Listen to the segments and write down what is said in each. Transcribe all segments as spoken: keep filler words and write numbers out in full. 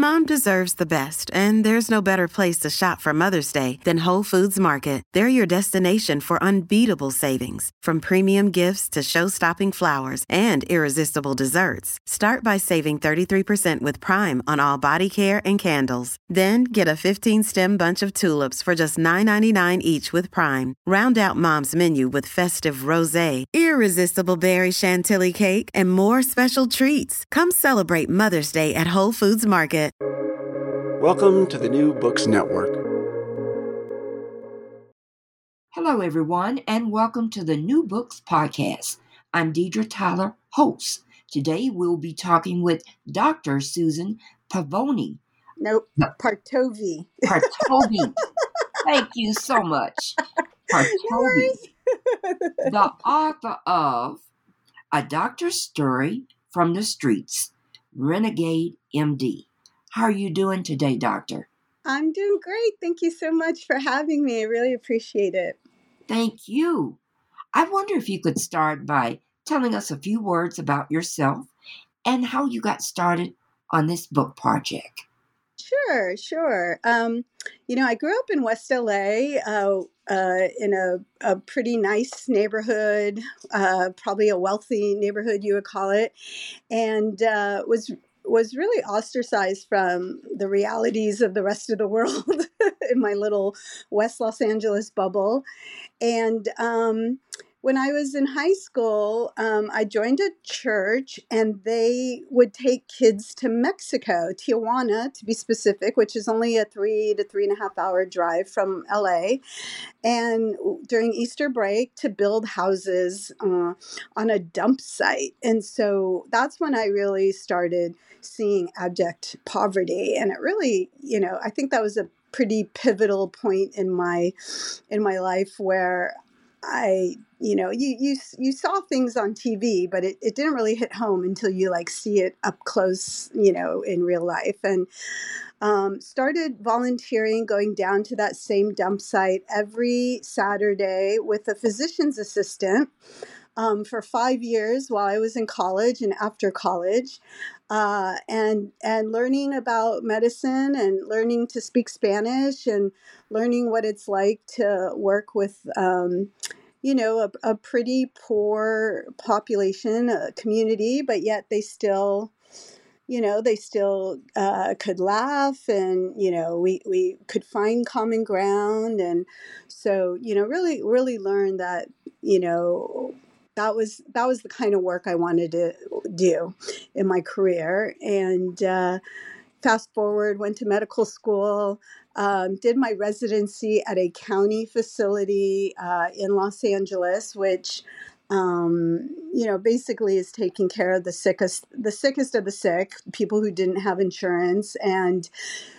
Mom deserves the best, and there's no better place to shop for Mother's Day than Whole Foods Market. They're your destination for unbeatable savings, from premium gifts to show-stopping flowers and irresistible desserts. Start by saving thirty-three percent with Prime on all body care and candles. Then get a fifteen-stem bunch of tulips for just nine ninety-nine each with Prime. Round out Mom's menu with festive rosé, irresistible berry chantilly cake, and more special treats. Come celebrate Mother's Day at Whole Foods Market. Welcome to the New Books Network. Hello, everyone, and welcome to the New Books Podcast. I'm Deidre Tyler, host. Today, we'll be talking with Doctor Susan Pavoni. Nope, Partovi. Partovi. Thank you so much. Partovi, the author of A Doctor's Story from the Streets, Renegade M D. How are you doing today, Doctor? I'm doing great. Thank you so much for having me. I really appreciate it. Thank you. I wonder if you could start by telling us a few words about yourself and how you got started on this book project. Sure, sure. Um, you know, I grew up in West L A, uh, uh, in a, a pretty nice neighborhood, uh, probably a wealthy neighborhood, you would call it, and uh, was was really ostracized from the realities of the rest of the world in my little West Los Angeles bubble. And um, when I was in high school, um, I joined a church, and they would take kids to Mexico, Tijuana to be specific, which is only a three to three and a half hour drive from L A. And during Easter break to build houses uh, on a dump site. And so that's when I really started seeing abject poverty. And it really, you know, I think that was a pretty pivotal point in my in my life where I, you know, you you you saw things on T V, but it, it didn't really hit home until you like see it up close, you know, in real life. And um, started volunteering, going down to that same dump site every Saturday with a physician's assistant um, for five years while I was in college and after college. Uh, and and learning about medicine and learning to speak Spanish and learning what it's like to work with, um, you know, a, a pretty poor population, a community, but yet they still, you know, they still uh, could laugh, and, you know, we, we could find common ground. And so, you know, really, really learned that, you know, that was that was the kind of work I wanted to do in my career. And uh, fast forward, went to medical school, um, did my residency at a county facility uh, in Los Angeles, which um, you know, basically is taking care of the sickest, the sickest of the sick, people who didn't have insurance, and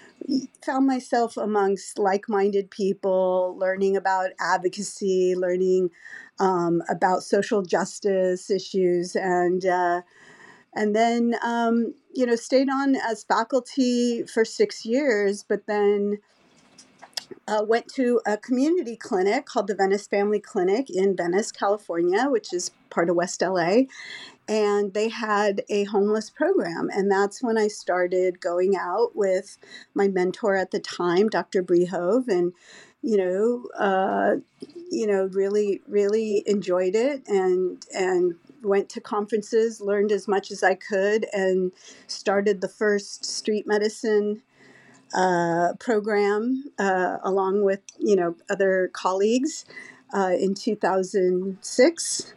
found myself amongst like-minded people, learning about advocacy, learning um, about social justice issues, and uh, and then um, you know, stayed on as faculty for six years, but then uh, went to a community clinic called the Venice Family Clinic in Venice, California, which is part of West L A. And they had a homeless program. And that's when I started going out with my mentor at the time, Doctor Brehove, and, you know, uh, you know, really, really enjoyed it, and, and went to conferences, learned as much as I could, and started the first street medicine uh, program uh, along with, you know, other colleagues uh, in two thousand six.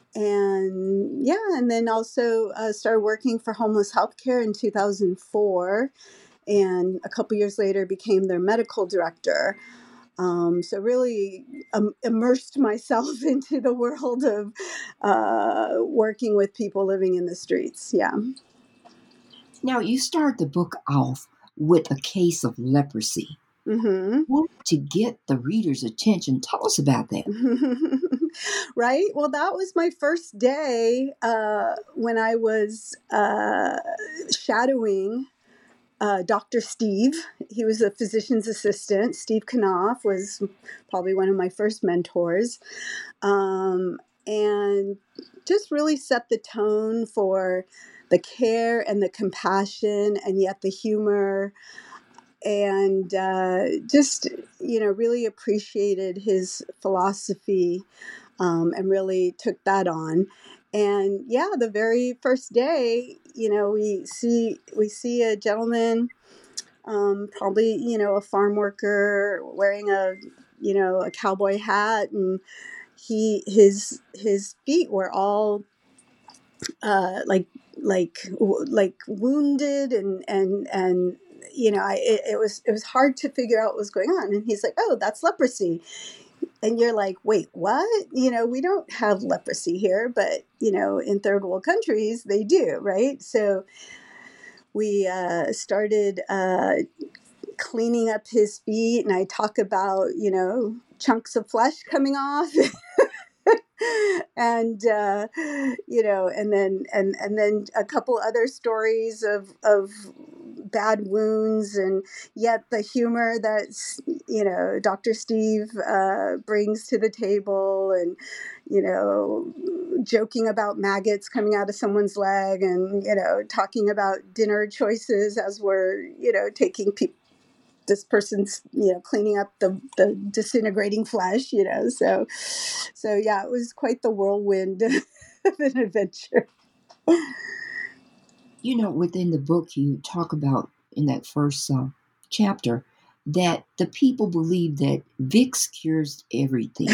And yeah, and then also uh, started working for Homeless Healthcare in two thousand four, and a couple years later became their medical director. Um, so really um, immersed myself into the world of uh, working with people living in the streets. Yeah. Now, you start the book off with a case of leprosy. Mm-hmm. To get the reader's attention, tell us about that. Right? Well, that was my first day uh, when I was uh, shadowing uh, Doctor Steve. He was a physician's assistant. Steve Knopf was probably one of my first mentors. Um, and just really set the tone for the care and the compassion, and yet the humor, and uh, just, you know, really appreciated his philosophy, um, and really took that on. And yeah, the very first day, you know, we see we see a gentleman, um, probably, you know, a farm worker wearing a, you know, a cowboy hat, and he his his feet were all uh, like like like wounded, and and and you know, I it, it was it was hard to figure out what was going on. And he's like, "Oh, that's leprosy." And you're like, "Wait, what?" You know, we don't have leprosy here, but you know, in third world countries they do, right? So we uh, started uh, cleaning up his feet, and I talk about, you know, chunks of flesh coming off. and uh, you know, and then and and then a couple other stories of of bad wounds, and yet the humor that, you know, Doctor Steve uh, brings to the table, and you know, joking about maggots coming out of someone's leg, and you know, talking about dinner choices as we're, you know, taking people, this person's, you know, cleaning up the, the disintegrating flesh, you know. So, so yeah, it was quite the whirlwind of an adventure. You know, within the book, you talk about in that first uh, chapter that the people believe that Vicks cures everything.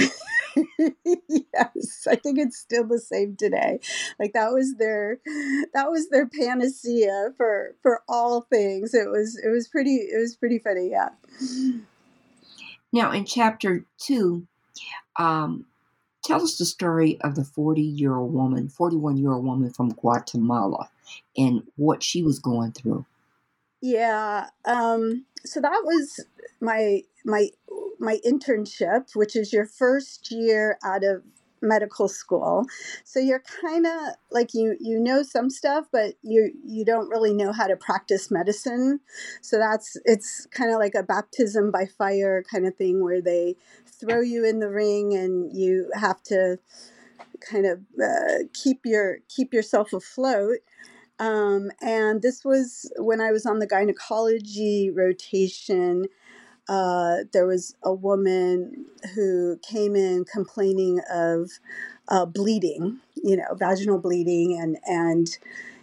Yes, I think it's still the same today. Like that was their that was their panacea for for all things. It was it was pretty it was pretty funny, yeah. Now, in chapter two, um, tell us the story of the forty-year-old woman, forty-one-year-old woman from Guatemala, and what she was going through. Yeah. Um, so that was my my my internship, which is your first year out of medical school. So you're kind of like, you you know some stuff, but you you don't really know how to practice medicine. So that's it's kind of like a baptism by fire kind of thing, where they throw you in the ring and you have to kind of uh, keep your keep yourself afloat. Um, and this was when I was on the gynecology rotation. Uh, there was a woman who came in complaining of uh, bleeding, you know, vaginal bleeding, and and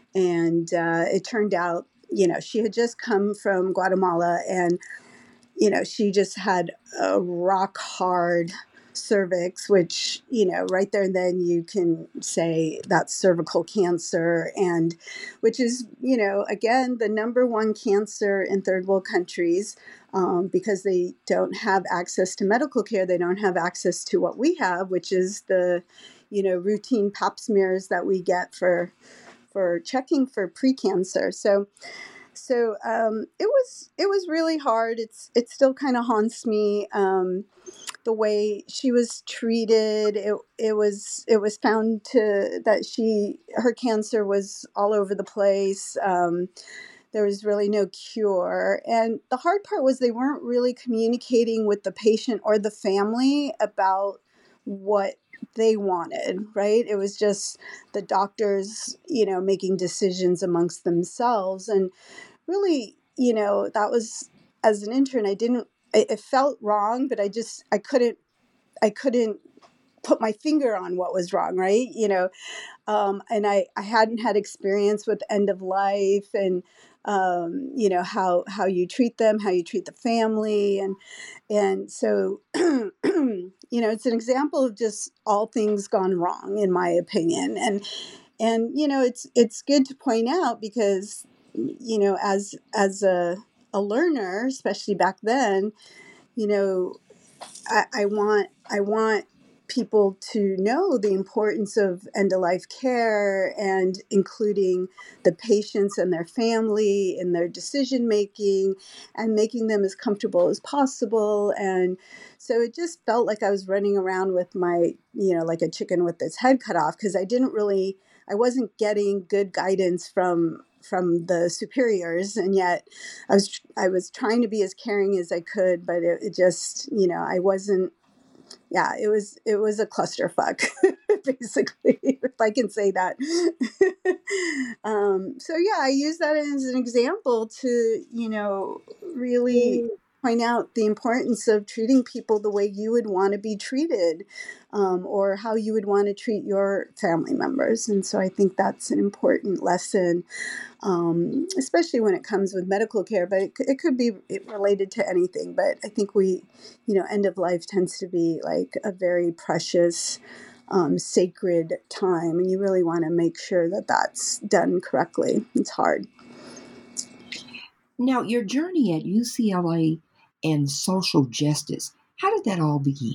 and uh, it turned out, you know, she had just come from Guatemala, and you know, she just had a rock hard cervix, which, you know, right there and then you can say that's cervical cancer, and which is, you know, again, the number one cancer in third world countries, um, because they don't have access to medical care. They don't have access to what we have, which is the, you know, routine pap smears that we get for for checking for precancer. So so um, it was it was really hard. It's it still kind of haunts me. Um, the way she was treated, it it was it was found to that she her cancer was all over the place. Um, there was really no cure, and the hard part was they weren't really communicating with the patient or the family about what they wanted. Right? It was just the doctors, you know, making decisions amongst themselves, and really, you know, that was, as an intern, I didn't, it, it felt wrong, but I just, I couldn't, I couldn't put my finger on what was wrong, right? You know, um, and I, I hadn't had experience with end of life, and, um, you know, how, how you treat them, how you treat the family. And, and so, you know, it's an example of just all things gone wrong, in my opinion. And, and, you know, it's, it's good to point out because, you know, as as a a learner, especially back then, you know, I, I want I want people to know the importance of end of life care, and including the patients and their family in their decision making, and making them as comfortable as possible. And so it just felt like I was running around with my, you know, like a chicken with its head cut off, because I didn't really I wasn't getting good guidance from from the superiors, and yet I was I was trying to be as caring as I could, but it, it just, you know, I wasn't yeah, it was it was a clusterfuck, basically, if I can say that. um, so yeah, I use that as an example to, you know, really point out the importance of treating people the way you would want to be treated, um, or how you would want to treat your family members. And so I think that's an important lesson, um, especially when it comes with medical care, but it, it could be related to anything. But I think we, you know, end of life tends to be like a very precious, um, sacred time, and you really want to make sure that that's done correctly. It's hard. Now, your journey at U C L A and social justice, how did that all begin?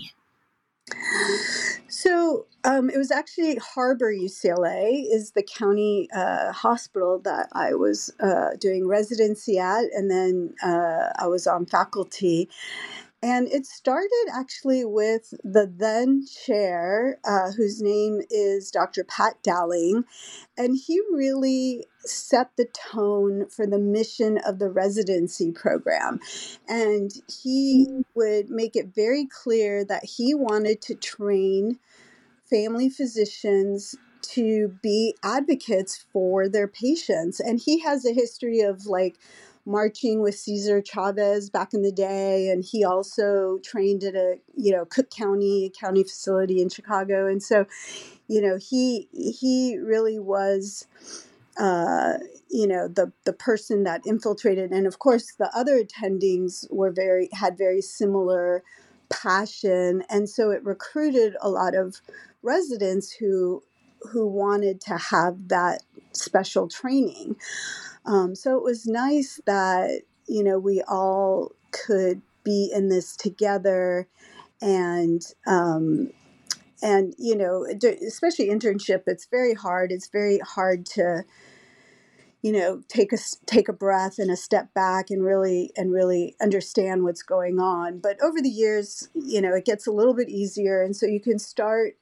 So um, it was actually Harbor U C L A is the county uh, hospital that I was uh, doing residency at, and then uh, I was on faculty. And it started actually with the then chair, uh, whose name is Doctor Pat Dowling. And he really set the tone for the mission of the residency program. And he would make it very clear that he wanted to train family physicians to be advocates for their patients. And he has a history of like marching with Cesar Chavez back in the day. And he also trained at a, you know, Cook County, county facility in Chicago. And so, you know, he, he really was, uh, you know, the, the person that infiltrated. And of course, the other attendings were very, had very similar passion. And so it recruited a lot of residents who, who wanted to have that special training. Um, so it was nice that, you know, we all could be in this together, and, um, and, you know, especially internship, it's very hard. It's very hard to, you know, take a, take a breath and a step back and really, and really understand what's going on. But over the years, you know, it gets a little bit easier. And so you can start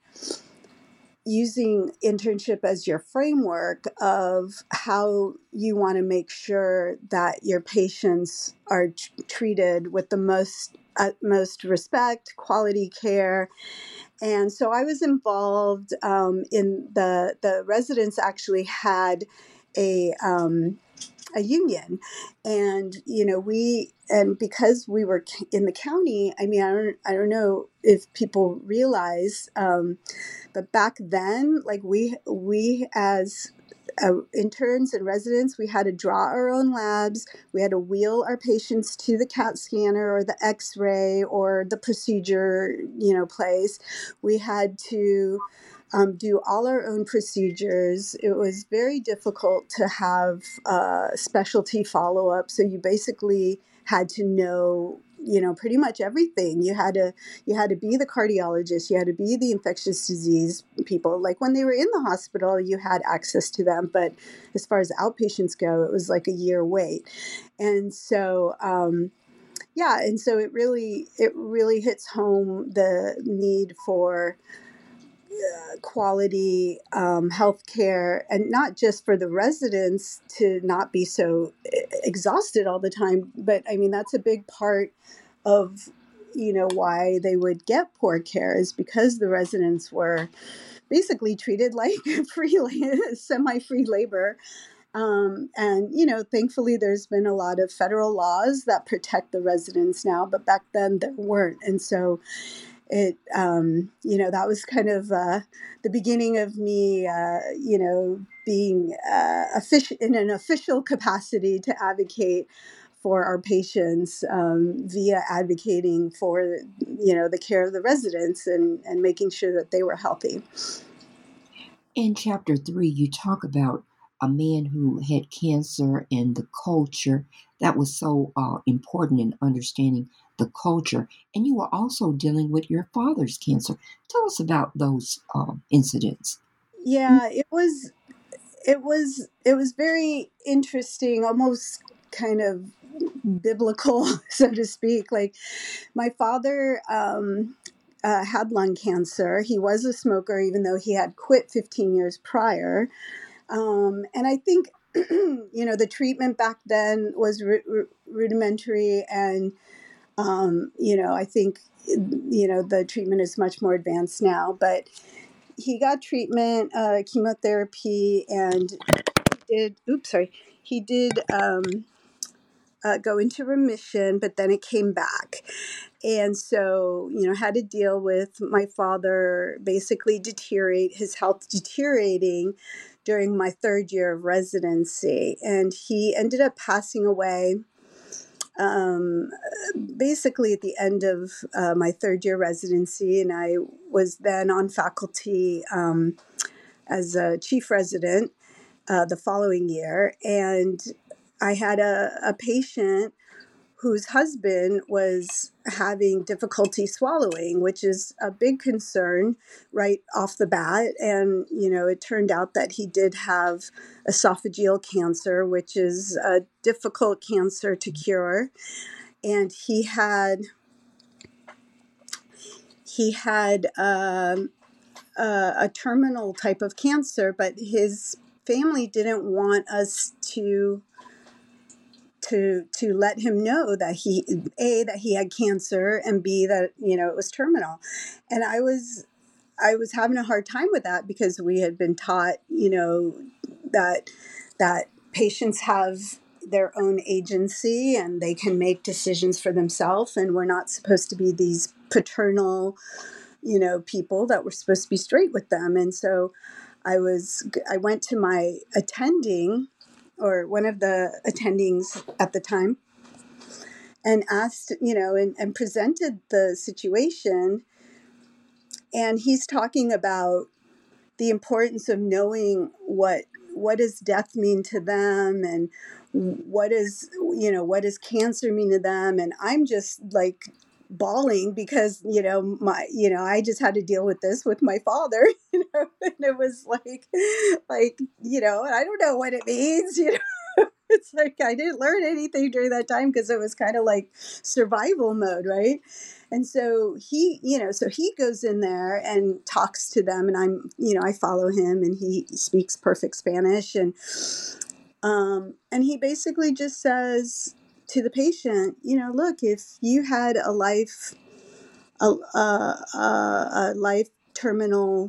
using internship as your framework of how you want to make sure that your patients are t- treated with the most utmost respect, quality care. And so I was involved um, in the, the residents actually had a, um, a union, and, you know, we, and because we were in the county, I mean, I don't, I don't know if people realize, um, but back then, like we, we as uh, interns and residents, we had to draw our own labs. We had to wheel our patients to the CAT scanner or the X-ray or the procedure, you know, place. We had to um, do all our own procedures. It was very difficult to have uh, specialty follow-up. So you basically had to know, you know, pretty much everything. You had to, you had to be the cardiologist. You had to be the infectious disease people. Like when they were in the hospital, you had access to them. But as far as outpatients go, it was like a year wait. And so, um, yeah. And so it really, it really hits home the need for uh, quality um, healthcare, and not just for the residents to not be so exhausted all the time. But I mean, that's a big part of, you know, why they would get poor care, is because the residents were basically treated like free, semi-free labor. Um, and, you know, thankfully, there's been a lot of federal laws that protect the residents now, but back then there weren't. And so it, um, you know, that was kind of uh, the beginning of me, uh, you know, being uh, offic- in an official capacity to advocate for our patients, um, via advocating for, you know, the care of the residents, and, and making sure that they were healthy. In chapter three, you talk about a man who had cancer and the culture that was so uh, important in understanding the culture. And you were also dealing with your father's cancer. Tell us about those uh, incidents. Yeah, it was, it was, it was very interesting, almost kind of biblical, so to speak. Like my father um, uh, had lung cancer. He was a smoker, even though he had quit fifteen years prior. Um, and I think, you know, the treatment back then was ru- ru- rudimentary, and Um, you know, I think, you know, the treatment is much more advanced now, but he got treatment, uh, chemotherapy, and he did, oops, sorry, he did um, uh, go into remission, but then it came back. And so, you know, had to deal with my father basically deteriorate, his health deteriorating during my third year of residency. And he ended up passing away um, basically at the end of uh, my third year residency. And I was then on faculty um, as a chief resident uh, the following year. And I had a, a patient whose husband was having difficulty swallowing, which is a big concern right off the bat. And, you know, it turned out that he did have esophageal cancer, which is a difficult cancer to cure. And he had, he had um, a, a terminal type of cancer, but his family didn't want us to to to let him know that he a that he had cancer, and b that, you know, it was terminal. And I was I was having a hard time with that, because we had been taught, you know, that that patients have their own agency and they can make decisions for themselves, and we're not supposed to be these paternal, you know, people, that we're supposed to be straight with them. And so I was I went to my attending, or one of the attendings at the time, and asked, you know, and, and presented the situation. And he's talking about the importance of knowing what what does death mean to them, and what is, you know, what does cancer mean to them. And I'm just like bawling, because, you know, my, you know, I just had to deal with this with my father, you know, and it was like, like, you know, I don't know what it means, you know. It's like I didn't learn anything during that time, because it was kind of like survival mode, right? And so he, you know, so he goes in there and talks to them, and I'm, you know, I follow him, and he speaks perfect Spanish, and um, and he basically just says to the patient, you know, look, if you had a life, a, a, a, a life terminal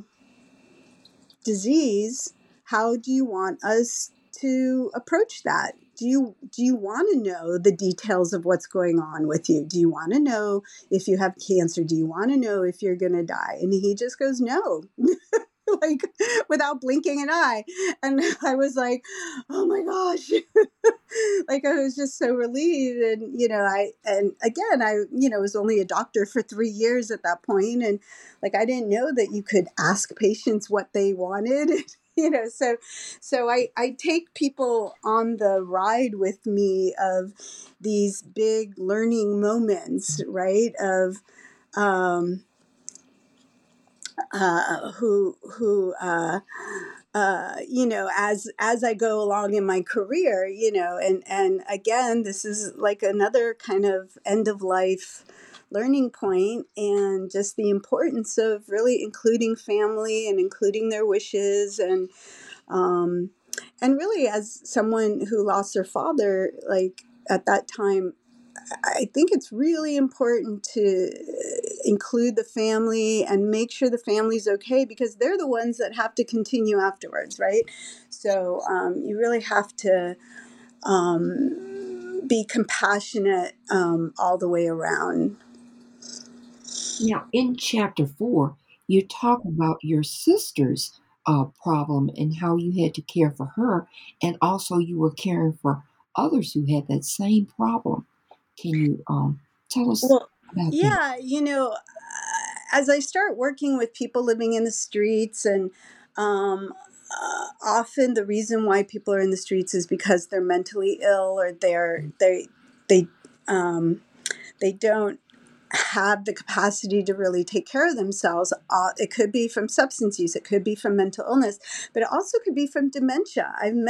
disease, how do you want us to approach that? Do you do you want to know the details of what's going on with you? Do you want to know if you have cancer? Do you want to know if you're going to die? And he just goes, no, like without blinking an eye. And I was like, oh my gosh. Like, I was just so relieved. And, you know, I, and again, I, you know, was only a doctor for three years at that point. And like, I didn't know that you could ask patients what they wanted. You know, so, so I, I take people on the ride with me of these big learning moments, right? Of, um, uh, who, who, uh, uh, you know, as, as I go along in my career, you know, and, and again, this is like another kind of end of life learning point, and just the importance of really including family and including their wishes. And, um, and really, as someone who lost their father, like at that time, I think it's really important to include the family and make sure the family's okay, because they're the ones that have to continue afterwards, right? So um, you really have to um, be compassionate um, all the way around. Now, in chapter four, you talk about your sister's uh, problem and how you had to care for her, and also you were caring for others who had that same problem. Can you um, tell us Well, about that? yeah, you know, uh, as I start working with people living in the streets, and um, uh, often the reason why people are in the streets is because they're mentally ill, or they're they they um, they don't have the capacity to really take care of themselves. Uh, it could be from substance use, it could be from mental illness, but it also could be from dementia. I've met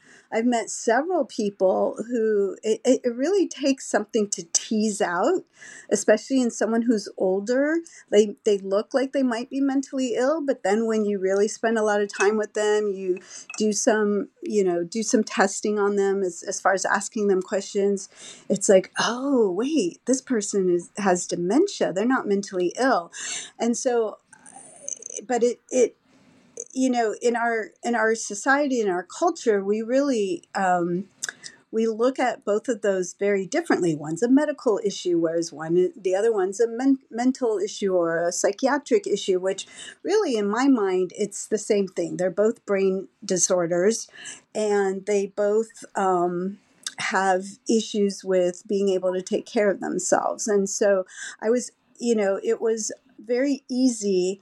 I've met several people who it, it really takes something to tease out, especially in someone who's older. They they look like they might be mentally ill, but then when you really spend a lot of time with them, you do some, you know, do some testing on them as, as far as asking them questions. It's like, oh, wait, this person is has dementia. They're not mentally ill. And so, but it, it, you know, in our, in our society, in our culture, we really, um, we look at both of those very differently. One's a medical issue, whereas one, the other one's a men- mental issue or a psychiatric issue, which really, in my mind, it's the same thing. They're both brain disorders, and they both um, have issues with being able to take care of themselves. And so I was, you know, it was very easy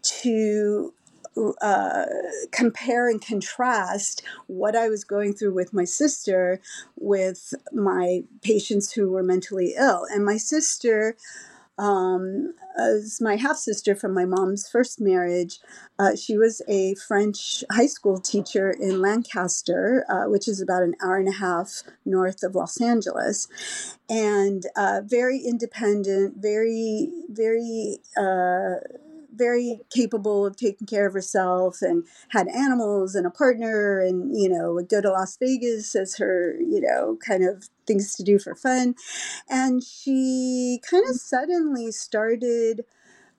to uh, compare and contrast what I was going through with my sister with my patients who were mentally ill. And my sister um, is my half sister from my mom's first marriage. Uh, she was a French high school teacher in Lancaster, uh, which is about an hour and a half north of Los Angeles, and uh, very independent, very, very, uh, very capable of taking care of herself, and had animals and a partner, and, you know, would go to Las Vegas as her, you know, kind of things to do for fun. And she kind of suddenly started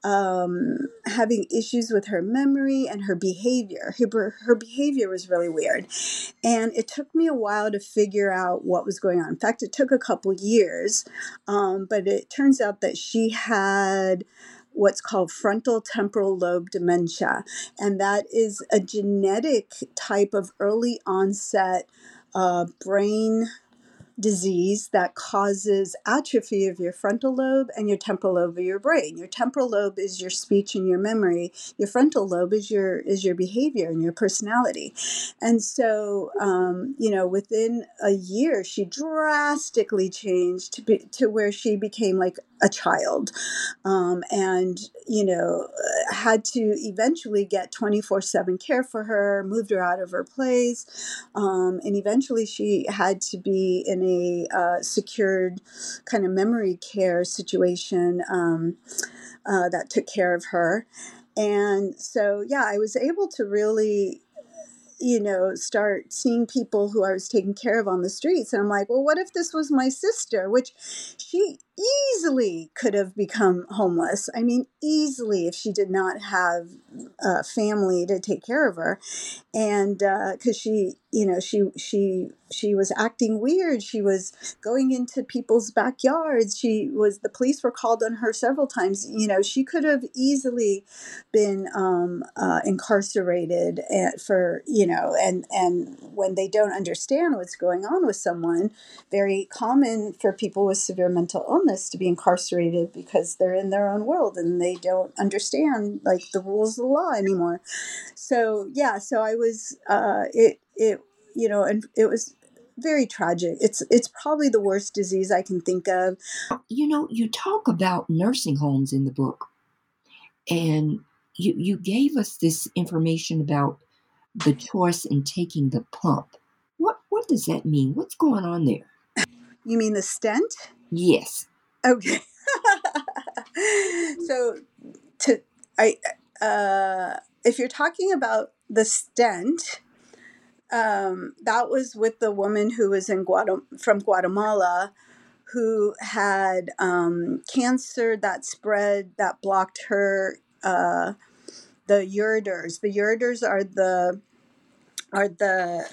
um, having issues with her memory and her behavior. Her, her behavior was really weird. And it took me a while to figure out what was going on. In fact, it took a couple years, um, but it turns out that she had what's called frontal temporal lobe dementia. And that is a genetic type of early onset uh, brain disease that causes atrophy of your frontal lobe and your temporal lobe of your brain. Your temporal lobe is your speech and your memory. Your frontal lobe is your is your behavior and your personality. And so, um, you know, within a year, she drastically changed to be, to where she became like a child, um, and, you know, had to eventually get twenty-four seven care for her, moved her out of her place, um, and eventually she had to be in a uh, secured kind of memory care situation um, uh, that took care of her. And so, yeah, I was able to really, you know, start seeing people who I was taking care of on the streets. And I'm like, well, what if this was my sister, which she easily could have become homeless. I mean, easily, if she did not have a family to take care of her. And because uh, she, you know, she she she was acting weird. She was going into people's backyards. She was, the police were called on her several times. You know, she could have easily been um, uh, incarcerated at, for, you know, and and when they don't understand what's going on with someone, very common for people with severe mental illness to be incarcerated because they're in their own world and they don't understand like the rules of the law anymore. So yeah, so I was uh, it it you know, and it was very tragic. It's it's probably the worst disease I can think of. You know, you talk about nursing homes in the book, and you you gave us this information about the choice in taking the pump. What what does that mean? What's going on there? You mean the stent? Yes. Okay. So to I uh, if you're talking about the stent, um, that was with the woman who was in Guatem- from Guatemala, who had um, cancer that spread, that blocked her uh, the ureters. The ureters are the are the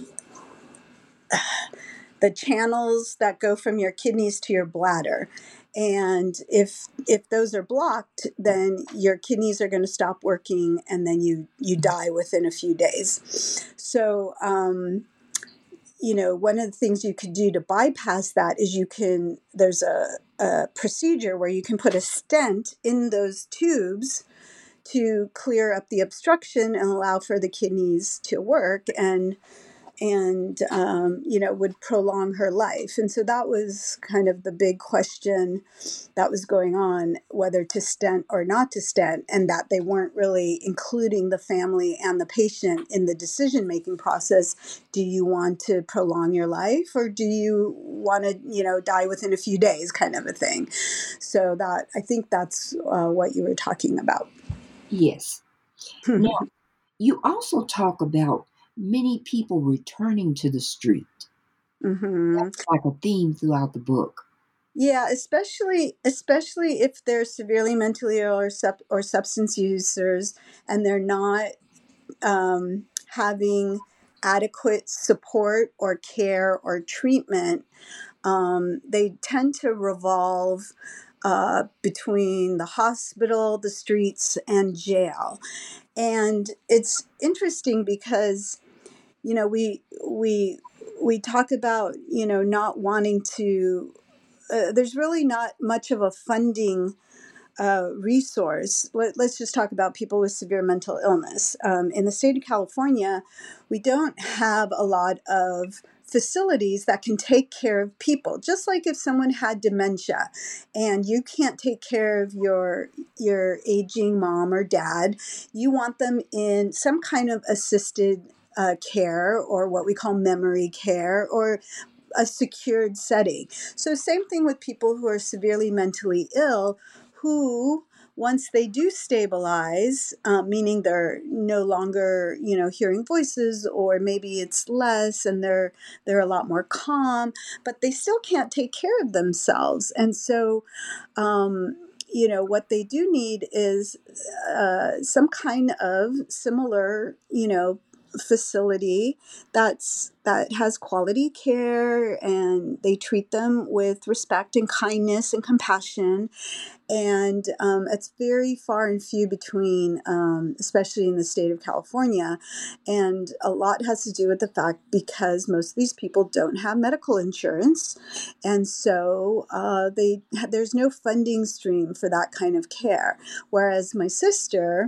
the channels that go from your kidneys to your bladder. And if if those are blocked, then your kidneys are going to stop working, and then you you die within a few days. So, um, you know, one of the things you could do to bypass that is you can, there's a, a procedure where you can put a stent in those tubes to clear up the obstruction and allow for the kidneys to work. And and um, you know, would prolong her life. And so that was kind of the big question that was going on, whether to stent or not to stent, and that they weren't really including the family and the patient in the decision-making process. Do you want to prolong your life, or do you want to, you know, die within a few days, kind of a thing? So that, I think that's uh, what you were talking about. Yes. Now, you also talk about many people returning to the street. Mm-hmm. That's like a theme throughout the book. Yeah, especially especially if they're severely mentally ill or sub, or substance users, and they're not um, having adequate support or care or treatment. Um, they tend to revolve uh, between the hospital, the streets, and jail. And it's interesting because, you know, we we we talk about, you know, not wanting to. Uh, there's really not much of a funding uh, resource. Let, let's just talk about people with severe mental illness. Um, in the state of California, we don't have a lot of facilities that can take care of people. Just like if someone had dementia and you can't take care of your your aging mom or dad, you want them in some kind of assisted uh, care, or what we call memory care, or a secured setting. So same thing with people who are severely mentally ill, who once they do stabilize, uh, meaning they're no longer, you know, hearing voices, or maybe it's less and they're they're a lot more calm, but they still can't take care of themselves. And so um, you know, what they do need is uh, some kind of similar, you know, facility that's that has quality care, and they treat them with respect and kindness and compassion. And um, it's very far and few between, um, especially in the state of California. And a lot has to do with the fact because most of these people don't have medical insurance, and so uh, they there's no funding stream for that kind of care. Whereas my sister,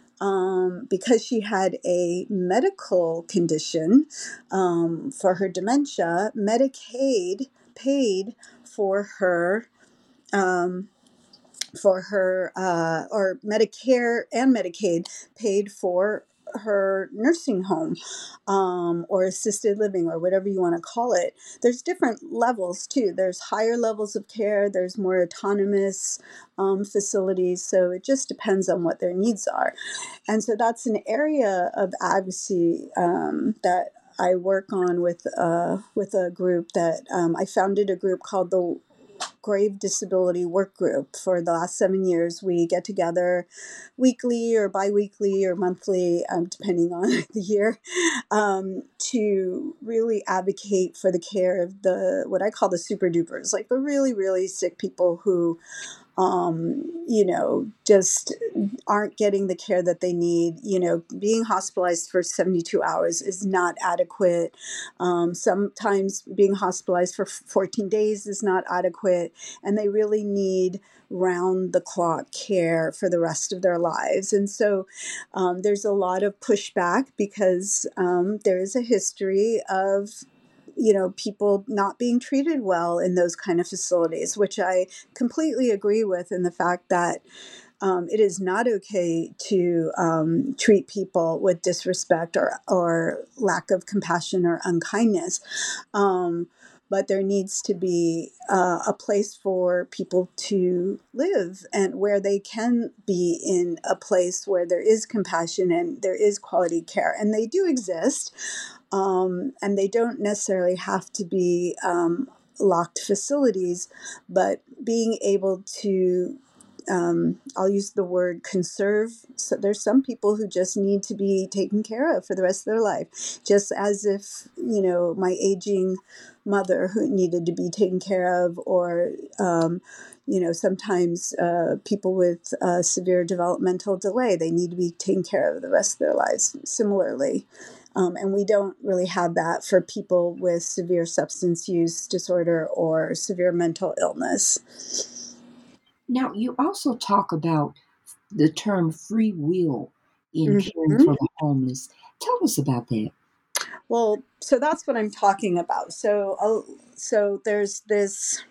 um, because she had a medical condition um, for her dementia, Medicaid paid for her. Um, for her, uh, or Medicare and Medicaid paid for her nursing home, um, or assisted living, or whatever you want to call it. There's different levels too. There's higher levels of care. There's more autonomous um, facilities. So it just depends on what their needs are. And so that's an area of advocacy um, that I work on with uh, with a group that um, I founded a group called the Grave Disability Work Group. For the last seven years, we get together weekly or biweekly or monthly, um, depending on the year, um, to really advocate for the care of the what I call the super dupers, like the really, really sick people who um, you know, just aren't getting the care that they need. You know, being hospitalized for seventy-two hours is not adequate. Um, sometimes being hospitalized for fourteen days is not adequate, and they really need round the clock care for the rest of their lives. And so um, there's a lot of pushback because um, there is a history of, you know, people not being treated well in those kind of facilities, which I completely agree with, in the fact that um, it is not okay to um, treat people with disrespect or, or lack of compassion or unkindness. Um, but there needs to be uh, a place for people to live, and where they can be in a place where there is compassion and there is quality care. And they do exist. Um, and they don't necessarily have to be um, locked facilities, but being able to, um, I'll use the word conserve. So there's some people who just need to be taken care of for the rest of their life, just as if, you know, my aging mother who needed to be taken care of, or, um, you know, sometimes uh, people with uh, severe developmental delay, they need to be taken care of the rest of their lives similarly. Um, and we don't really have that for people with severe substance use disorder or severe mental illness. Now, you also talk about the term free will in caring Mm-hmm. for the homeless. Tell us about that. Well, so that's what I'm talking about. So, uh, so there's this,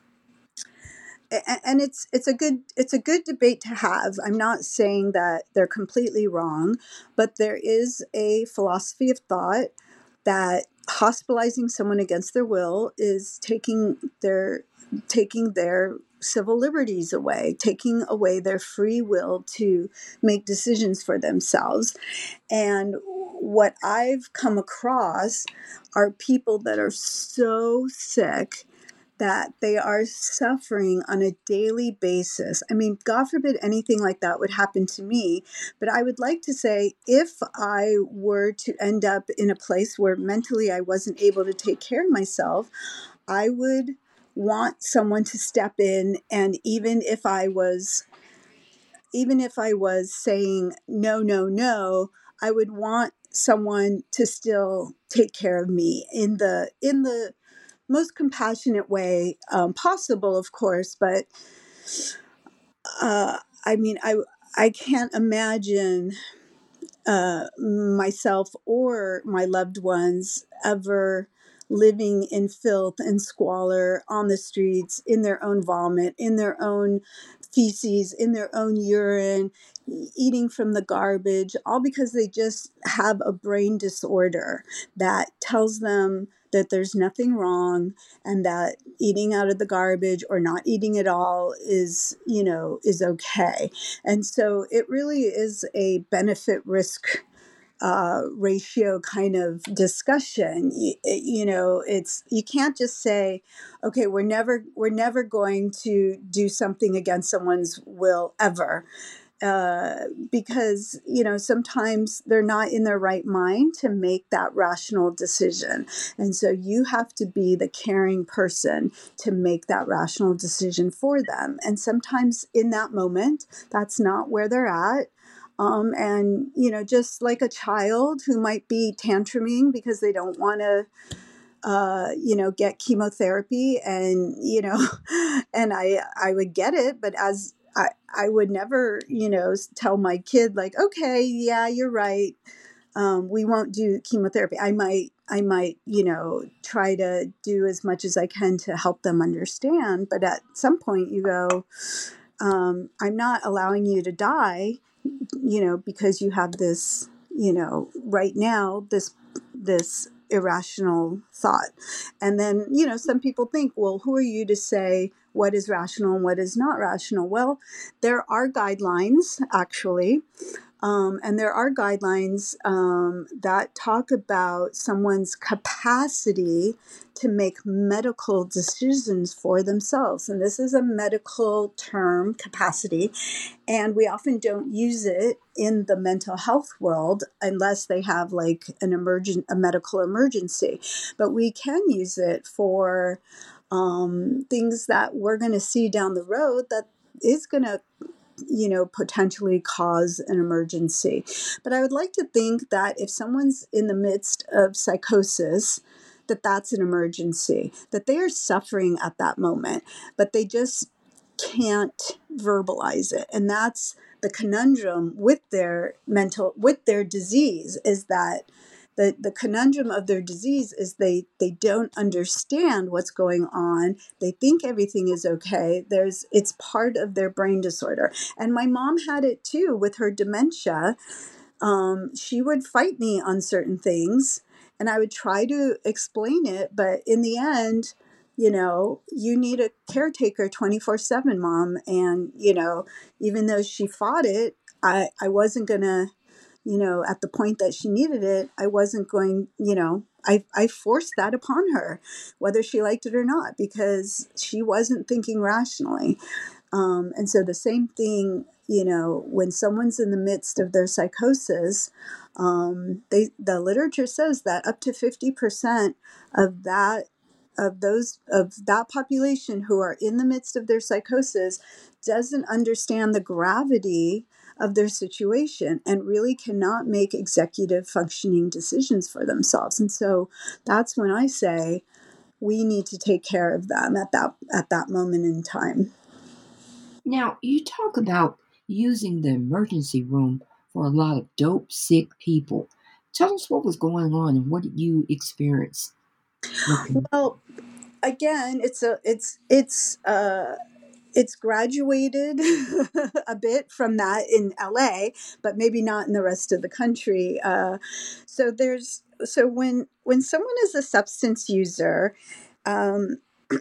and it's it's a good it's a good debate to have. I'm not saying that they're completely wrong, but there is a philosophy of thought that hospitalizing someone against their will is taking their taking their civil liberties away, taking away their free will to make decisions for themselves. And what I've come across are people that are so sick that they are suffering on a daily basis. I mean, God forbid anything like that would happen to me. But I would like to say, if I were to end up in a place where mentally I wasn't able to take care of myself, I would want someone to step in. And even if I was, even if I was saying no, no, no, I would want someone to still take care of me in the in the most compassionate way um, possible, of course. But uh, I mean, I I can't imagine uh, myself or my loved ones ever living in filth and squalor on the streets, in their own vomit, in their own feces, in their own urine, e- eating from the garbage, all because they just have a brain disorder that tells them that there's nothing wrong and that eating out of the garbage or not eating at all is, you know, is okay. And so it really is a benefit risk uh, ratio kind of discussion. You, you know, it's you can't just say, okay, we're never we're never going to do something against someone's will ever. Uh, because, you know, sometimes they're not in their right mind to make that rational decision. And so you have to be the caring person to make that rational decision for them. And sometimes in that moment, that's not where they're at. Um, and, you know, just like a child who might be tantruming because they don't want to uh, you know, get chemotherapy, and, you know, and I, I would get it, but as I, I would never, you know, tell my kid like, okay, yeah, you're right. Um, we won't do chemotherapy. I might, I might, you know, try to do as much as I can to help them understand. But at some point you go, um, I'm not allowing you to die, you know, because you have this, you know, right now, this, this irrational thought. And then, you know, some people think, well, who are you to say what is rational and what is not rational? Well, there are guidelines, actually. Um, and there are guidelines um, that talk about someone's capacity to make medical decisions for themselves. And this is a medical term, capacity. And we often don't use it in the mental health world unless they have like an emergent, a medical emergency. But we can use it for um, things that we're going to see down the road that is going to, you know, potentially cause an emergency. But I would like to think that if someone's in the midst of psychosis, that that's an emergency, that they are suffering at that moment, but they just can't verbalize it. And that's the conundrum with their mental, with their disease, is that the, the conundrum of their disease is they, they don't understand what's going on. They think everything is okay. There's, it's part of their brain disorder. And my mom had it too with her dementia. Um, she would fight me on certain things and I would try to explain it. But in the end, you know, you need a caretaker twenty-four seven, Mom. And, you know, even though she fought it, I, I wasn't going to, you know, at the point that she needed it, I wasn't going, you know, I, I forced that upon her, whether she liked it or not, because she wasn't thinking rationally. Um, and so the same thing, you know, when someone's in the midst of their psychosis, um, they the literature says that up to fifty percent of that of those of that population who are in the midst of their psychosis doesn't understand the gravity of their situation and really cannot make executive functioning decisions for themselves. And so that's when I say we need to take care of them at that at that moment in time. Now, you talk about using the emergency room for a lot of dope sick people. Tell us what was going on and what did you experience looking? Well, again, it's a it's it's uh it's graduated a bit from that in L A, but maybe not in the rest of the country. Uh, so there's so when when someone is a substance user, um,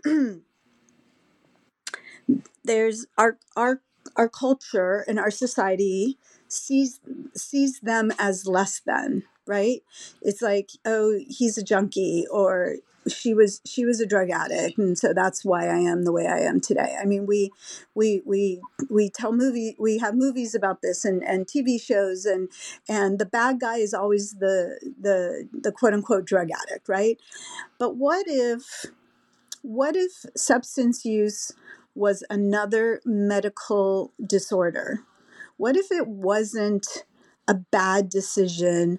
there's our our our culture and our society sees sees them as less than, right? It's like, oh, he's a junkie, or she was she was a drug addict, and so that's why I am the way I am today. I mean, we we we we tell movie we have movies about this, and and T V shows, and and the bad guy is always the the the quote unquote drug addict, right? But what if what if substance use was another medical disorder? What if it wasn't a bad decision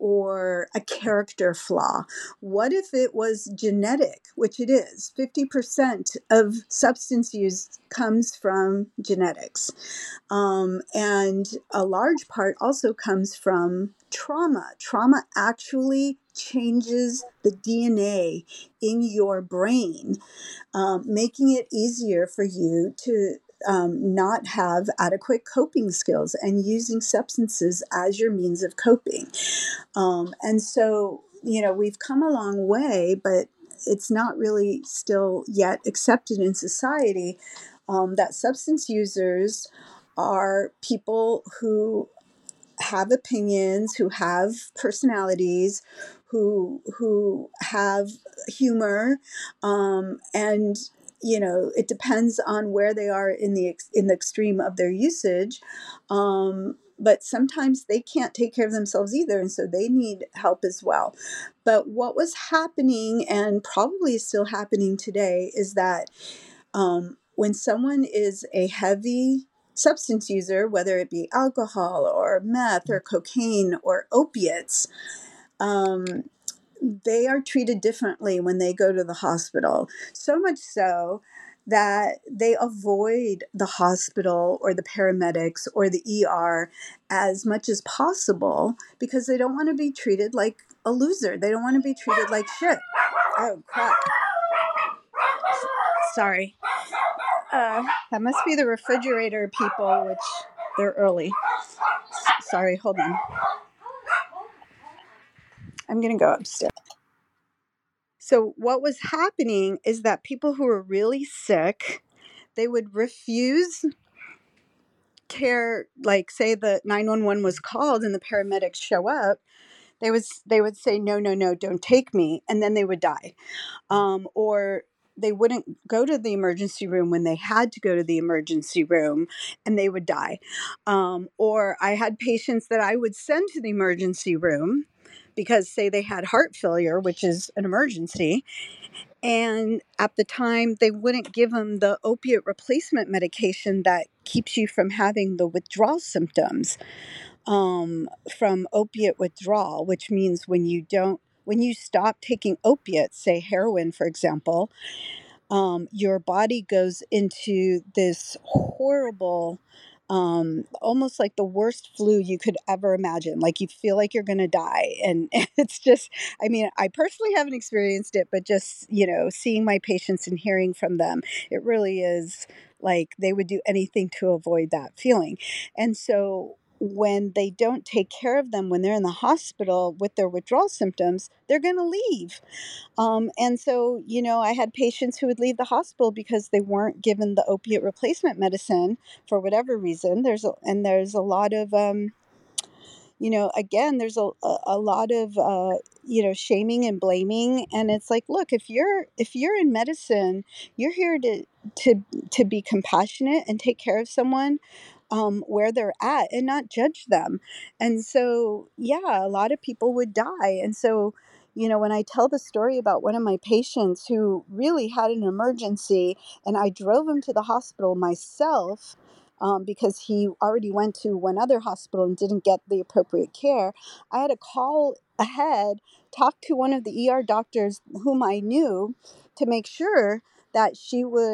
or a character flaw? What if it was genetic, which it is? fifty percent of substance use comes from genetics. Um, and a large part also comes from trauma. Trauma actually changes the D N A in your brain, um, making it easier for you to um, not have adequate coping skills and using substances as your means of coping. Um, and so, you know, we've come a long way, but it's not really still yet accepted in society um, that substance users are people who have opinions, who have personalities, who who have humor, um, and you know it depends on where they are in the ex- in the extreme of their usage. Um, but sometimes they can't take care of themselves either, and so they need help as well. But what was happening, and probably is still happening today, is that um, when someone is a heavy substance user, whether it be alcohol or meth or cocaine or opiates, um, they are treated differently when they go to the hospital. So much so that they avoid the hospital or the paramedics or the E R as much as possible because they don't want to be treated like a loser. They don't want to be treated like shit. Oh, crap. Sorry. Uh, that must be the refrigerator people, which they're early. S- sorry, hold on. I'm going to go upstairs. So what was happening is that people who were really sick, they would refuse care, like say the nine one one was called and the paramedics show up. They would they would say, no, no, no, don't take me. And then they would die. Um, or they wouldn't go to the emergency room when they had to go to the emergency room and they would die. Um, or I had patients that I would send to the emergency room because, say, they had heart failure, which is an emergency. And at the time, they wouldn't give them the opiate replacement medication that keeps you from having the withdrawal symptoms um, from opiate withdrawal, which means when you don't, when you stop taking opiates, say heroin, for example, um, your body goes into this horrible, um, almost like the worst flu you could ever imagine. Like you feel like you're going to die. And it's just, I mean, I personally haven't experienced it, but just, you know, seeing my patients and hearing from them, it really is like they would do anything to avoid that feeling. And so when they don't take care of them when they're in the hospital with their withdrawal symptoms, they're going to leave. Um, and so, you know, I had patients who would leave the hospital because they weren't given the opiate replacement medicine for whatever reason. There's a, and there's a lot of, um, you know, again, there's a, a, a lot of, uh, you know, shaming and blaming. And it's like, look, if you're if you're in medicine, you're here to to to be compassionate and take care of someone um, where they're at and not judge them. And so, yeah, a lot of people would die. And so, you know, when I tell the story about one of my patients who really had an emergency and I drove him to the hospital myself um, because he already went to one other hospital and didn't get the appropriate care, I had to call ahead, talk to one of the E R doctors whom I knew to make sure that she would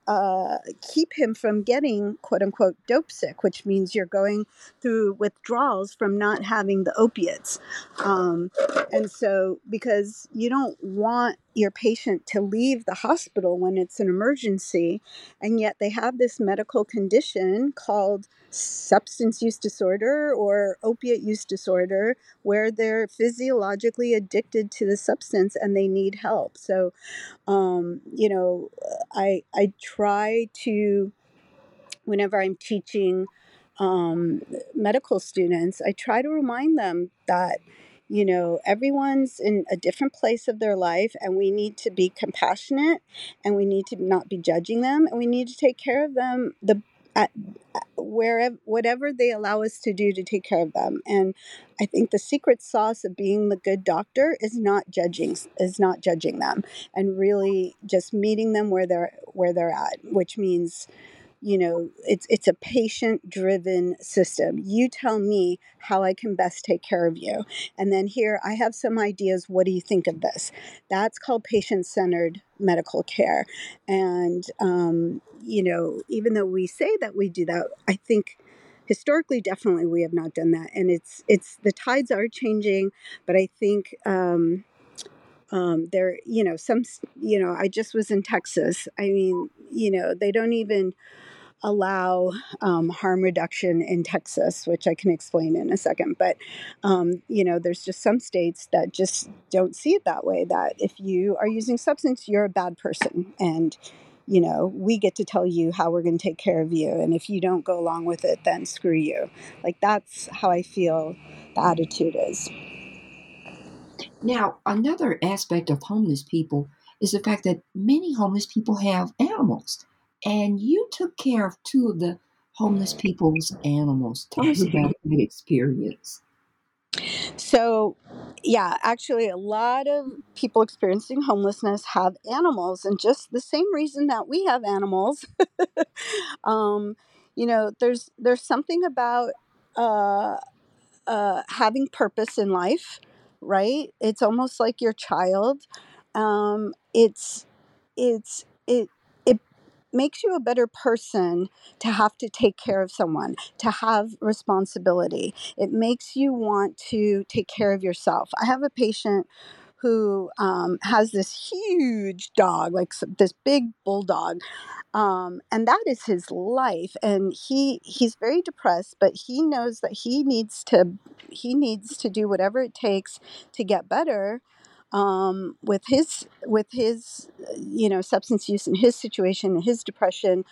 uh, keep him from getting quote unquote dope sick, which means you're going through withdrawals from not having the opiates. Um, and so, because you don't want your patient to leave the hospital when it's an emergency, and yet they have this medical condition called substance use disorder or opiate use disorder, where they're physiologically addicted to the substance and they need help. So, um, you know, I I try to, whenever I'm teaching um, medical students, I try to remind them that, you know, everyone's in a different place of their life, and we need to be compassionate, and we need to not be judging them, and we need to take care of them the at wherever whatever they allow us to do to take care of them. And I think the secret sauce of being the good doctor is not judging is not judging them, and really just meeting them where they're where they're at, which means, you know, it's it's a patient driven system. You tell me how I can best take care of you, and then here I have some ideas. What do you think of this? That's called patient centered medical care. And um, you know, even though we say that we do that, I think historically definitely we have not done that, and it's it's the tides are changing. But I think um, um, there, you know, some, you know, I just was in Texas. I mean, you know, they don't even allow um, harm reduction in Texas, which I can explain in a second. But, um, you know, there's just some states that just don't see it that way, that if you are using substance, you're a bad person. And, you know, we get to tell you how we're going to take care of you. And if you don't go along with it, then screw you. Like, that's how I feel the attitude is. Now, another aspect of homeless people is the fact that many homeless people have animals. And you took care of two of the homeless people's animals. Tell us about that experience. So, yeah, actually, a lot of people experiencing homelessness have animals, and just the same reason that we have animals. um, you know, there's there's something about uh, uh, having purpose in life, right? It's almost like your child. Um, it's it's it it makes you a better person to have to take care of someone, to have responsibility. It makes you want to take care of yourself. I have a patient who um, has this huge dog, like s- this big bulldog, um, and that is his life. And he he's very depressed, but he knows that he needs to he needs to do whatever it takes to get better, um, with his with his uh, you know, substance use and his situation, his depression,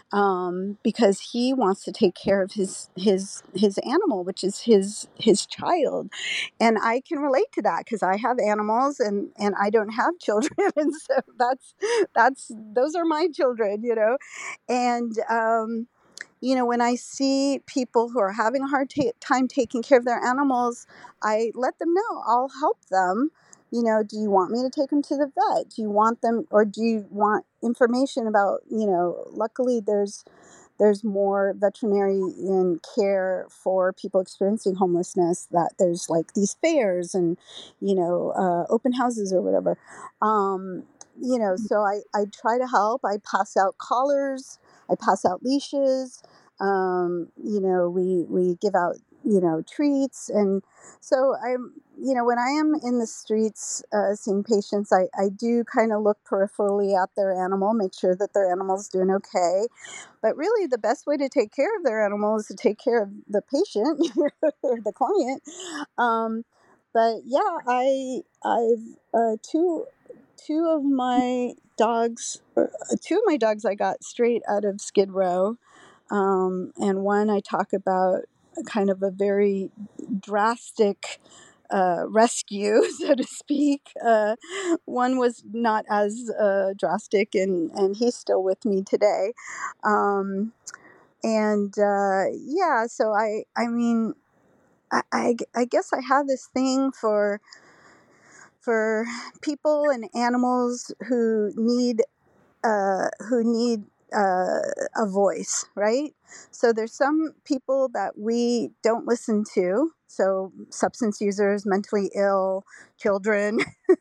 um, because he wants to take care of his his his animal, which is his his child. And I can relate to that because I have animals, and and I don't have children, and so that's that's those are my children, you know. And um, you know, when I see people who are having a hard ta- time taking care of their animals, I let them know I'll help them. You know, do you want me to take them to the vet? Do you want them, or do you want information about, you know, luckily there's there's more veterinarian care for people experiencing homelessness, that there's like these fairs and, you know, uh, open houses or whatever. Um, you know, so I, I try to help. I pass out collars. I pass out leashes. Um, you know, we, we give out, you know, treats. And so I'm, you know, when I am in the streets uh, seeing patients, I, I do kind of look peripherally at their animal, make sure that their animal's doing okay. But really, the best way to take care of their animal is to take care of the patient or the client. Um, but yeah, I I've uh, two two of my dogs, or, uh, two of my dogs I got straight out of Skid Row, um, and one I talk about kind of a very drastic uh, rescue, so to speak. Uh, one was not as uh, drastic, and, and he's still with me today. Um, and uh, yeah, so I, I mean, I, I, I guess I have this thing for for people and animals who need uh, who need uh, a voice, right? So there's some people that we don't listen to. So substance users, mentally ill, children,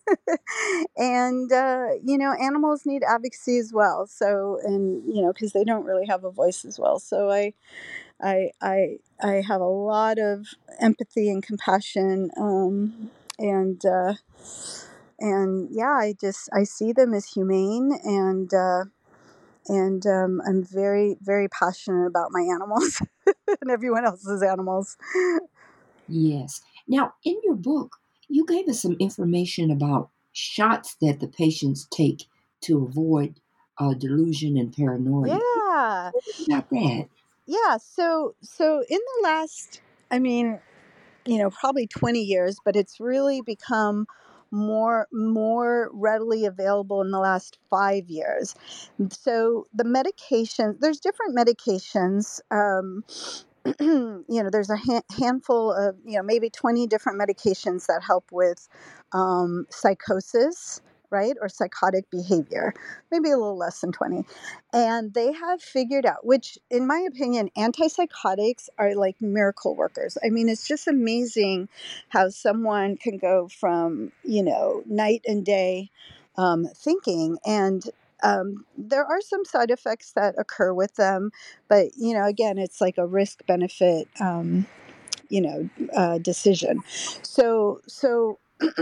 and uh, you know, animals need advocacy as well. So, and you know, because they don't really have a voice as well. So I, I, I, I have a lot of empathy and compassion, um, and uh, and yeah, I just I see them as humane, and uh, and um, I'm very very passionate about my animals and everyone else's animals. Yes. Now, in your book, you gave us some information about shots that the patients take to avoid uh, delusion and paranoia. Yeah, About that. yeah. So so in the last, I mean, you know, probably twenty years, but it's really become more more readily available in the last five years. So the medications, there's different medications. Um, you know, there's a ha- handful of, you know, maybe twenty different medications that help with um, psychosis, right? Or psychotic behavior, maybe a little less than twenty. And they have figured out, which in my opinion, antipsychotics are like miracle workers. I mean, it's just amazing how someone can go from, you know, night and day um, thinking. And um, there are some side effects that occur with them, but you know, again, it's like a risk benefit, um, you know, uh, decision. So, so,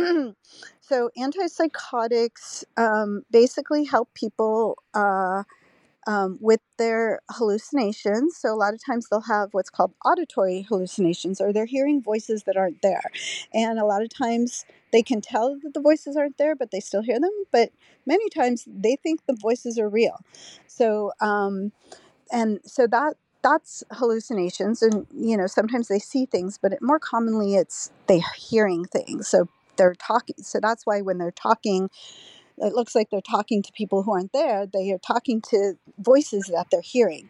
so antipsychotics um, basically help people uh, um, with their hallucinations. So a lot of times they'll have what's called auditory hallucinations, or they're hearing voices that aren't there. And a lot of times they can tell that the voices aren't there, but they still hear them. But many times they think the voices are real. So, um, and so that that's hallucinations, and you know, sometimes they see things, but it, more commonly it's they hearing things. So they're talking. So that's why when they're talking, it looks like they're talking to people who aren't there. They are talking to voices that they're hearing.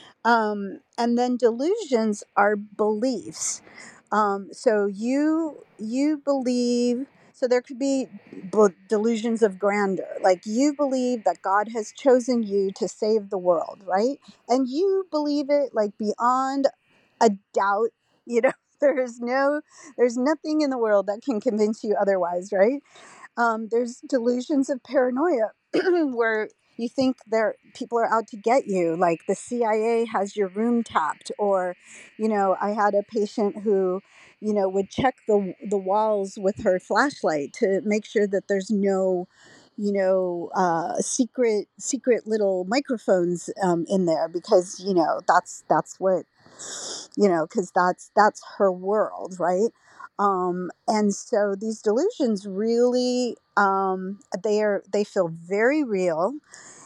Um, and then delusions are beliefs. Um, so you you believe. So there could be b- delusions of grandeur, like you believe that God has chosen you to save the world, right? And you believe it like beyond a doubt. You know, there is no, there's nothing in the world that can convince you otherwise, right? Um, there's delusions of paranoia where you think there people are out to get you, like the C I A has your room tapped, or you know, I had a patient who, you know, would check the the walls with her flashlight to make sure that there's no, you know, uh, secret secret little microphones um, in there, because you know that's that's what, you know, because that's that's her world, right? Um, and so these delusions really, um, they are they feel very real,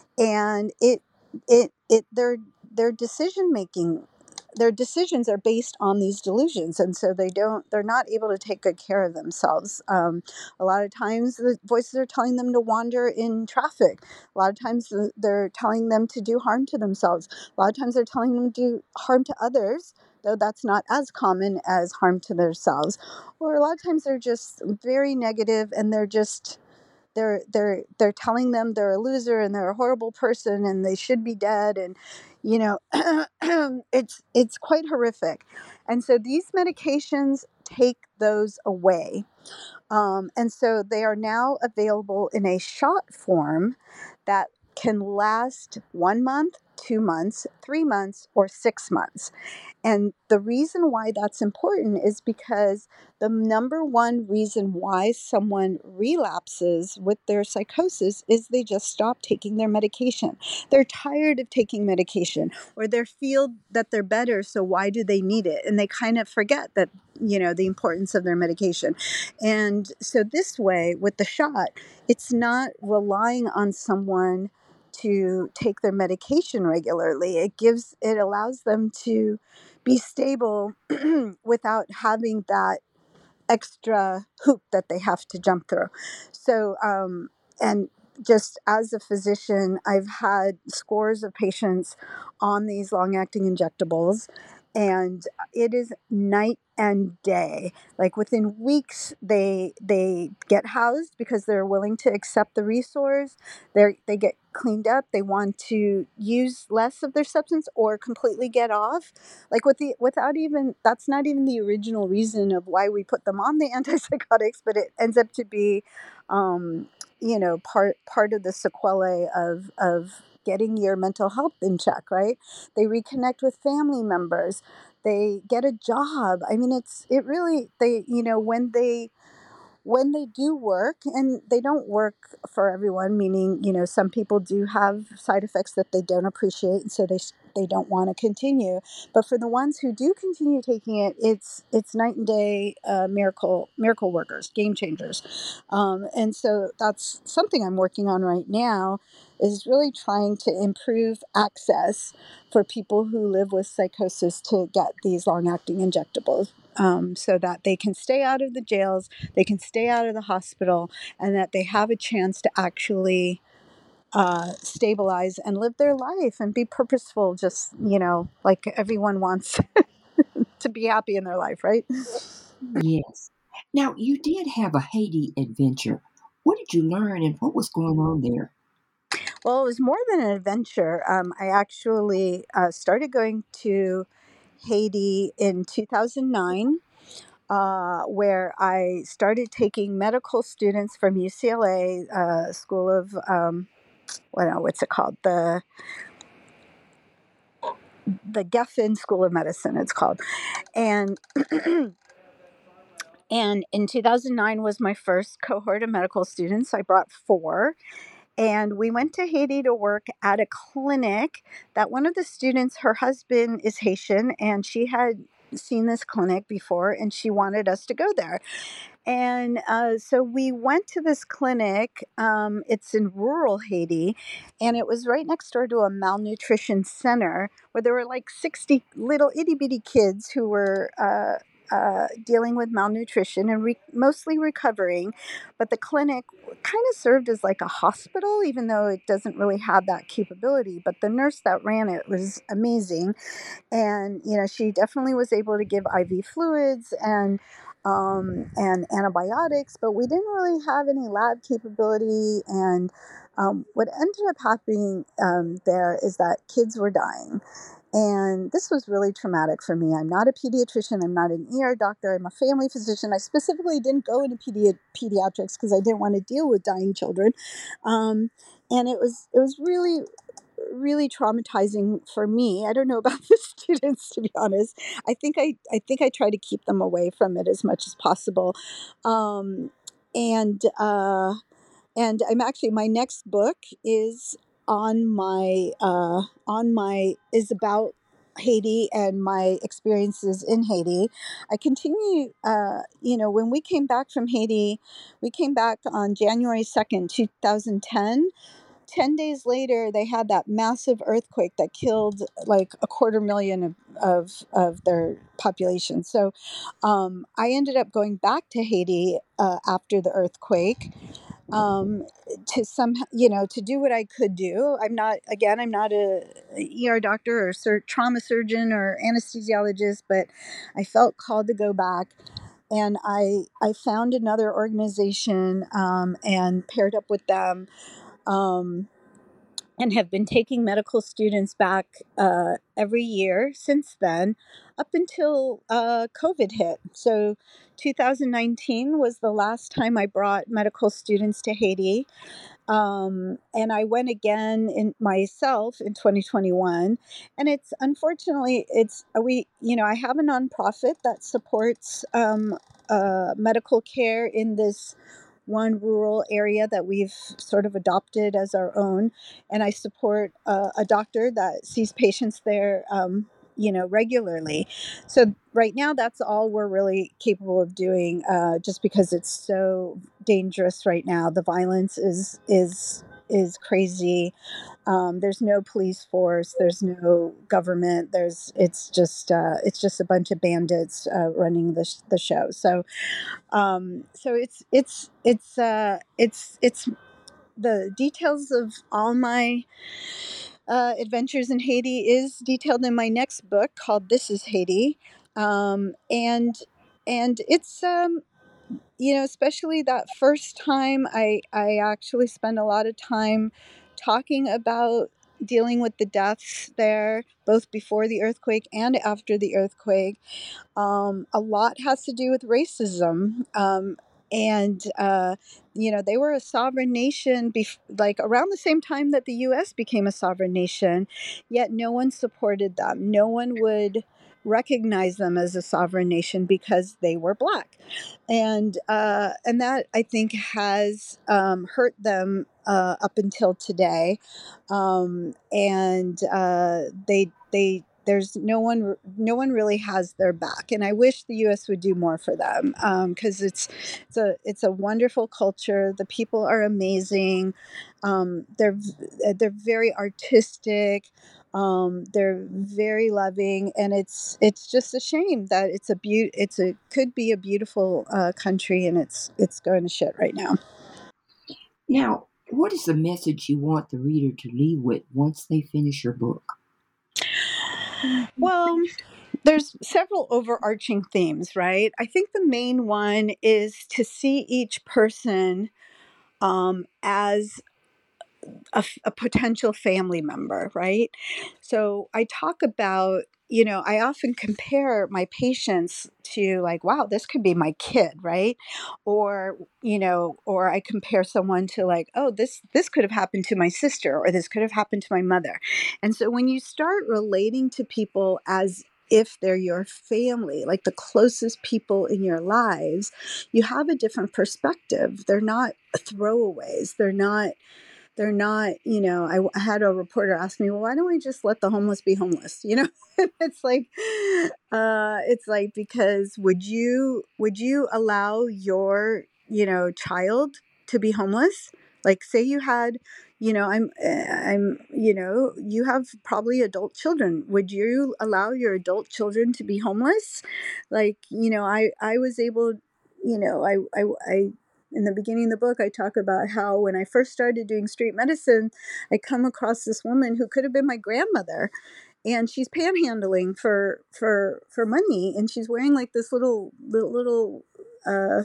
and it it it their their decision making, their decisions are based on these delusions, and so they don't they're not able to take good care of themselves. Um, a lot of times the voices are telling them to wander in traffic. A lot of times they're telling them to do harm to themselves. A lot of times they're telling them to do harm to others, though that's not as common as harm to themselves. Or a lot of times they're just very negative, and they're just they're they're they're telling them they're a loser and they're a horrible person and they should be dead, and you know, it's it's quite horrific. And so these medications take those away, um, and so they are now available in a shot form that can last one month, two months, three months, or six months. And the reason why that's important is because the number one reason why someone relapses with their psychosis is they just stop taking their medication. They're tired of taking medication, or they feel that they're better, so why do they need it? And they kind of forget that, you know, the importance of their medication. And so this way, with the shot, it's not relying on someone to take their medication regularly. It gives, it allows them to be stable without having that extra hoop that they have to jump through. So, um, and just as a physician, I've had scores of patients on these long acting injectables, and it is night and day. Like within weeks, they they get housed because they're willing to accept the resource. They they get cleaned up. They want to use less of their substance or completely get off. Like with the without even that's not even the original reason of why we put them on the antipsychotics, but it ends up to be, um, you know, part part of the sequelae of of getting your mental health in check. Right? They reconnect with family members. They get a job. I mean, it's it really they you know when they when they do work, and they don't work for everyone, meaning, you know, some people do have side effects that they don't appreciate, and so they they don't want to continue. But for the ones who do continue taking it, it's it's night and day, uh, miracle miracle workers, game changers. Um, and so that's something I'm working on right now, is really trying to improve access for people who live with psychosis to get these long acting injectables, um, so that they can stay out of the jails, they can stay out of the hospital, and that they have a chance to actually uh, stabilize and live their life and be purposeful, just, you know, like everyone wants to be happy in their life, right? Yes. Now, you did have a Haiti adventure. What did you learn and what was going on there? Well, it was more than an adventure. Um, I actually uh, started going to Haiti in two thousand nine, uh, where I started taking medical students from U C L A, uh, School of, um, what, what's it called? The the Geffen School of Medicine, it's called. And and in two thousand nine was my first cohort of medical students. I brought four. And we went to Haiti to work at a clinic that one of the students, her husband is Haitian, and she had seen this clinic before, and she wanted us to go there. And uh, so we went to this clinic. Um, it's in rural Haiti, and it was right next door to a malnutrition center where there were like sixty little itty bitty kids who were uh, uh, dealing with malnutrition and re- mostly recovering. But the clinic kind of served as like a hospital, even though it doesn't really have that capability. But the nurse that ran it was amazing. And, you know, she definitely was able to give I V fluids and um, and antibiotics, but we didn't really have any lab capability. And um, what ended up happening um, there is that kids were dying. And this was really traumatic for me. I'm not a pediatrician. I'm not an E R doctor. I'm a family physician. I specifically didn't go into pedi- pediatrics because I didn't want to deal with dying children. Um, and it was it was really really traumatizing for me. I don't know about the students, to be honest. I think I I think I try to keep them away from it as much as possible. Um, and uh, and I'm actually my next book is on my uh, on my is about Haiti and my experiences in Haiti. I continue, uh, you know, when we came back from Haiti, we came back on January second, twenty ten. ten days later, they had that massive earthquake that killed like a quarter million of, of, of their population. So um, I ended up going back to Haiti uh, after the earthquake, um, to some, you know, to do what I could do. I'm not, again, I'm not a, a E R doctor or sur- trauma surgeon or anesthesiologist, but I felt called to go back. And I, I found another organization um, and paired up with them. Um, and have been taking medical students back uh, every year since then, up until uh, COVID hit. So, two thousand nineteen was the last time I brought medical students to Haiti. Um, and I went again in myself in twenty twenty-one. And it's unfortunately, it's we, you know, I have a nonprofit that supports um, uh, medical care in this one rural area that we've sort of adopted as our own. And I support uh, a doctor that sees patients there, um, you know, regularly. So right now, that's all we're really capable of doing, uh, just because it's so dangerous right now. The violence is is is crazy. Um, there's no police force. There's no government. There's it's just uh, it's just a bunch of bandits uh, running the sh- the show. So um, so it's it's it's uh, it's it's the details of all my uh, adventures in Haiti is detailed in my next book called This is Haiti. Um, and and it's um, you know, especially that first time, I I actually spent a lot of time talking about dealing with the deaths there, both before the earthquake and after the earthquake. Um, a lot has to do with racism. Um, and, uh, you know, they were a sovereign nation, bef- like around the same time that the U S became a sovereign nation, yet no one supported them. No one would recognize them as a sovereign nation because they were Black. And, uh, and that, I think, has um, hurt them uh, up until today. Um, and uh, they, they, there's no one no one really has their back, and I wish the U S would do more for them, because um, it's it's a it's a wonderful culture. The people are amazing. Um, they're they're very artistic. Um, they're very loving, and it's it's just a shame that it's a beau- it's a could be a beautiful uh, country, and it's it's going to shit right now. Now, what is the message you want the reader to leave with once they finish your book? Well, there's several overarching themes, right? I think the main one is to see each person um, as a, a potential family member, right? So I talk about, you know, I often compare my patients to, like, wow, this could be my kid, right? Or, you know, or I compare someone to, like, oh, this this could have happened to my sister, or this could have happened to my mother. And so when you start relating to people as if they're your family, like the closest people in your lives, you have a different perspective. They're not throwaways. They're not they're not, you know, I, I had a reporter ask me, well, why don't we just let the homeless be homeless? You know, it's like, uh, it's like, because would you, would you allow your, you know, child to be homeless? Like, say you had, you know, I'm, uh, I'm, you know, you have probably adult children. Would you allow your adult children to be homeless? Like, you know, I, I was able, you know, I, I, I, in the beginning of the book, I talk about how when I first started doing street medicine, I come across this woman who could have been my grandmother, and she's panhandling for for for money, and she's wearing like this little little, little uh,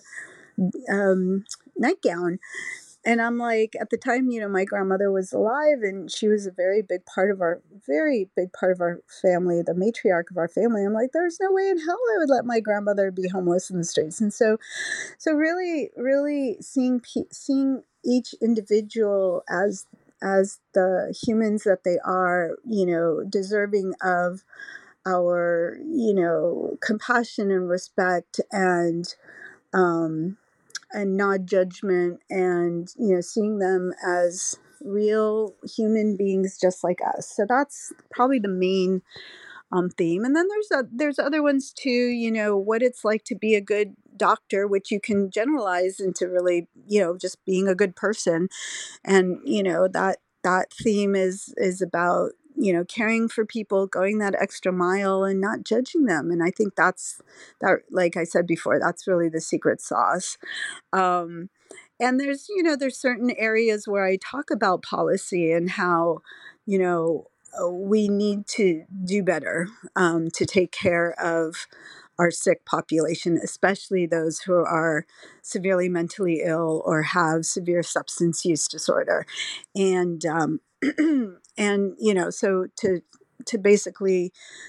um, nightgown. And I'm like, at the time, you know, my grandmother was alive, and she was a very big part of our, very big part of our family, the matriarch of our family. I'm like, there's no way in hell I would let my grandmother be homeless in the streets. And so, so really, really seeing seeing each individual as as the humans that they are, you know, deserving of our, you know, compassion and respect, and um, and not judgment, and, you know, seeing them as real human beings just like us. So that's probably the main um, theme. And then there's a, there's other ones too. You know, what it's like to be a good doctor, which you can generalize into really, you know, just being a good person. And, you know, that that theme is is about, you know, caring for people, going that extra mile, and not judging them. And I think that's that, like I said before, that's really the secret sauce. Um, and there's, you know, there's certain areas where I talk about policy and how, you know, uh, we need to do better um, to take care of our sick population, especially those who are severely mentally ill or have severe substance use disorder. And, um, and, you know, so to, to basically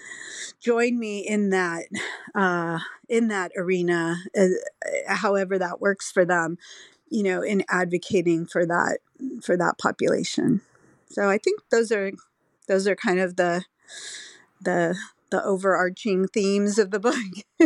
join me in that, uh, in that arena, uh, however that works for them, you know, in advocating for that, for that population. So I think those are, those are kind of the, the, the overarching themes of the book.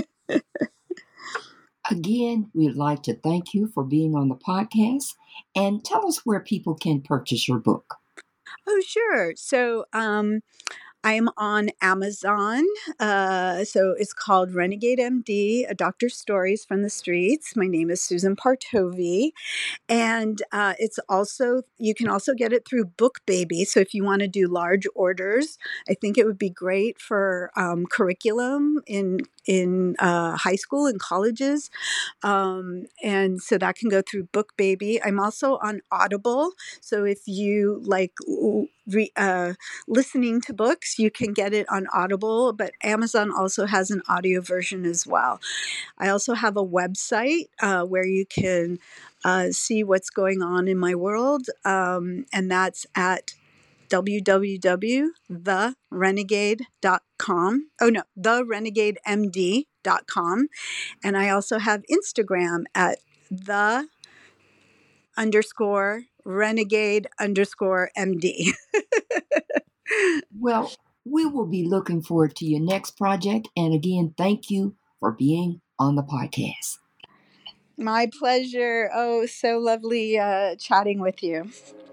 Again, we'd like to thank you for being on the podcast, and tell us where people can purchase your book. Oh, sure. So, um, I'm on Amazon. Uh, so it's called Renegade M D, A Doctor's Stories from the Streets. My name is Susan Partovi. And uh, it's also, you can also get it through BookBaby. So if you want to do large orders, I think it would be great for um, curriculum in in uh, high school and colleges. Um, and so that can go through BookBaby. I'm also on Audible. So if you like re, uh, listening to books, you can get it on Audible, but Amazon also has an audio version as well. I also have a website uh, where you can uh, see what's going on in my world, um, and that's at w w w dot the renegade dot com. Oh, no, the renegade m d dot com. And I also have Instagram at the underscore renegade underscore md. Well, we will be looking forward to your next project. And again, thank you for being on the podcast. My pleasure. Oh, so lovely uh, chatting with you.